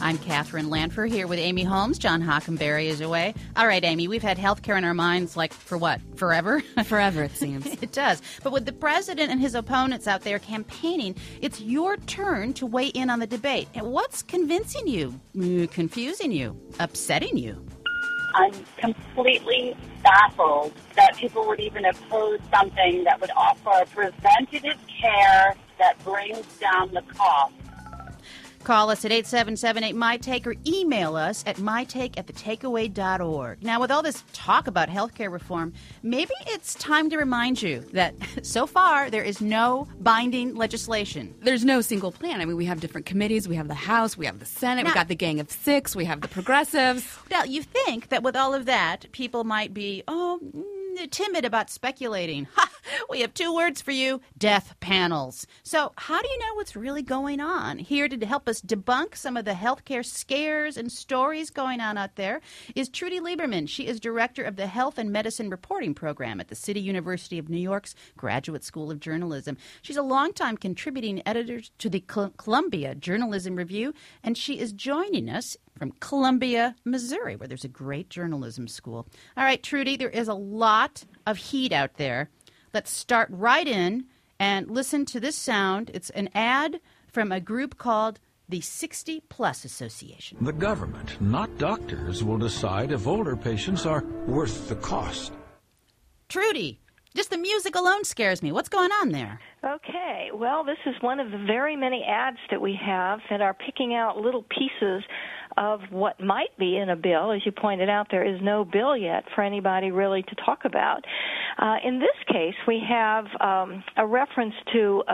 I'm Catherine Lanfer here with Amy Holmes. John Hockenberry is away. All right, Amy, we've had healthcare in our minds like for what? Forever? Forever, it seems. It does. But with the president and his opponents out there campaigning, it's your turn to weigh in on the debate. And what's convincing you, confusing you, upsetting you? I'm completely baffled that people would even oppose something that would offer preventative care that brings down the cost. Call us at 877-8MyTake or email us at mytake@thetakeaway.org. Now, with all this talk about healthcare reform, maybe it's time to remind you that so far there is no binding legislation. There's no single plan. I mean, we have different committees. We have the House. We have the Senate. We got the Gang of Six. We have the progressives. Now, you think that with all of that, people might be, timid about speculating. We have two words for you, death panels. So how do you know what's really going on? Here to help us debunk some of the healthcare scares and stories going on out there is Trudy Lieberman. She is director of the Health and Medicine Reporting Program at the City University of New York's Graduate School of Journalism. She's a longtime contributing editor to the Columbia Journalism Review, and she is joining us from Columbia, Missouri, where there's a great journalism school. All right, Trudy, there is a lot of heat out there. Let's start right in and listen to this sound. It's an ad from a group called the 60 Plus Association. The government, not doctors, will decide if older patients are worth the cost. Trudy, just the music alone scares me. What's going on there? Okay, well, this is one of the very many ads that we have that are picking out little pieces of what might be in a bill. As you pointed out, there is no bill yet for anybody really to talk about. In this case, we have a reference to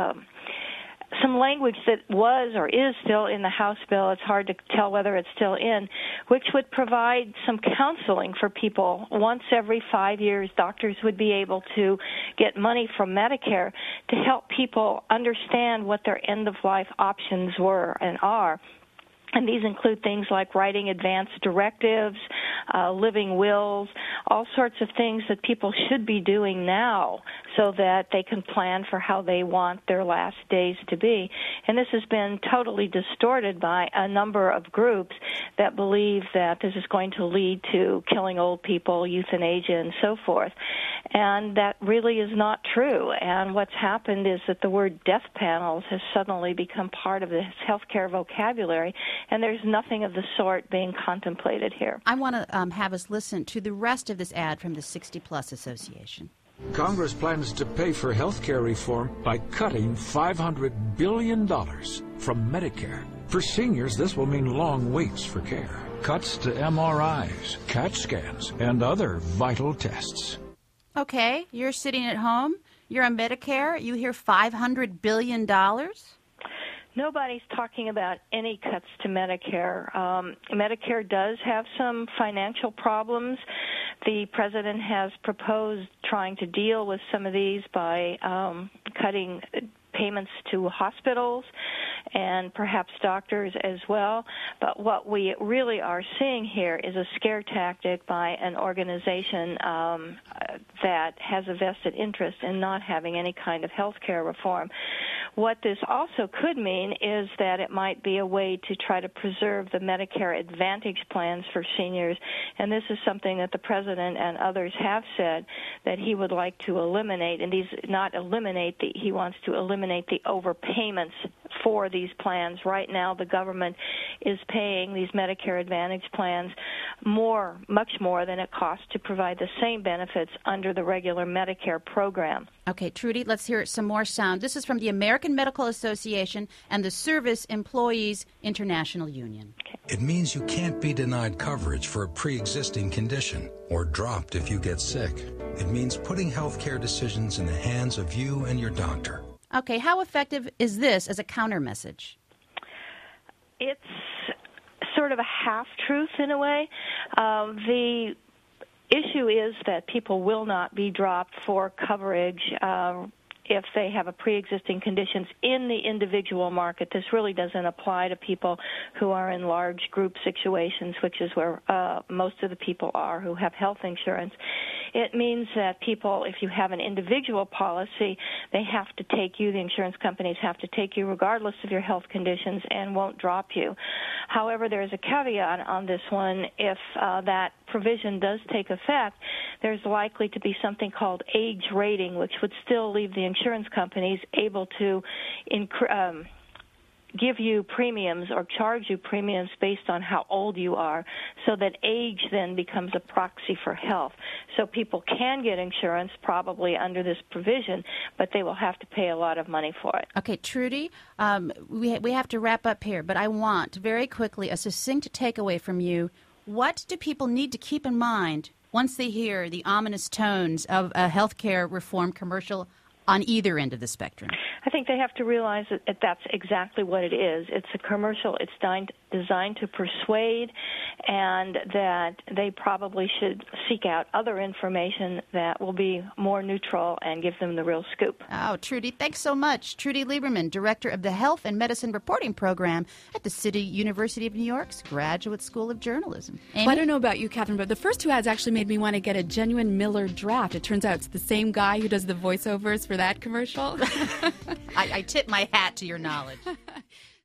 some language that was or is still in the House bill. It's hard to tell whether it's still in, which would provide some counseling for people. Once every 5 years, doctors would be able to get money from Medicare to help people understand what their end-of-life options were and are. And these include things like writing advance directives, living wills, all sorts of things that people should be doing now so that they can plan for how they want their last days to be. And this has been totally distorted by a number of groups that believe that this is going to lead to killing old people, euthanasia, and so forth. And that really is not true. And what's happened is that the word death panels has suddenly become part of the healthcare vocabulary, and there's nothing of the sort being contemplated here. I want to have us listen to the rest of this ad from the 60 Plus Association. Congress plans to pay for health care reform by cutting $500 billion from Medicare. For seniors, this will mean long waits for care, cuts to MRIs, CAT scans, and other vital tests. Okay, you're sitting at home, you're on Medicare, you hear $500 billion? Nobody's talking about any cuts to Medicare. Medicare does have some financial problems. The president has proposed trying to deal with some of these by cutting payments to hospitals and perhaps doctors as well. But what we really are seeing here is a scare tactic by an organization that has a vested interest in not having any kind of health care reform. What this also could mean is that it might be a way to try to preserve the Medicare Advantage plans for seniors, and this is something that the president and others have said that he would like to eliminate, and he wants to eliminate the overpayments for these plans. Right now, the government is paying these Medicare Advantage plans much more than it costs to provide the same benefits under the regular Medicare program. Okay, Trudy, let's hear some more sound. This is from the American Medical Association and the Service Employees International Union. Okay. It means you can't be denied coverage for a pre-existing condition or dropped if you get sick. It means putting health care decisions in the hands of you and your doctor. Okay, how effective is this as a counter message? It's sort of a half-truth in a way. The issue is that people will not be dropped for coverage if they have a pre-existing conditions in the individual market. This really doesn't apply to people who are in large group situations, which is where most of the people are who have health insurance. It means that people, if you have an individual policy, they have to take you, the insurance companies have to take you regardless of your health conditions and won't drop you. However, there is a caveat on this one. If that provision does take effect, there's likely to be something called age rating, which would still leave the insurance companies able to give you premiums or charge you premiums based on how old you are, so that age then becomes a proxy for health. So people can get insurance probably under this provision, but they will have to pay a lot of money for it. Okay, Trudy, we have to wrap up here, but I want very quickly a succinct takeaway from you. What do people need to keep in mind once they hear the ominous tones of a healthcare reform commercial on either end of the spectrum? I think they have to realize that that's exactly what it is. It's a commercial. It's designed to persuade, and that they probably should seek out other information that will be more neutral and give them the real scoop. Oh, Trudy, thanks so much. Trudy Lieberman, Director of the Health and Medicine Reporting Program at the City University of New York's Graduate School of Journalism. Amy? Well, I don't know about you, Catherine, but the first two ads actually made me want to get a genuine Miller Draft. It turns out it's the same guy who does the voiceovers for that commercial. I tip my hat to your knowledge.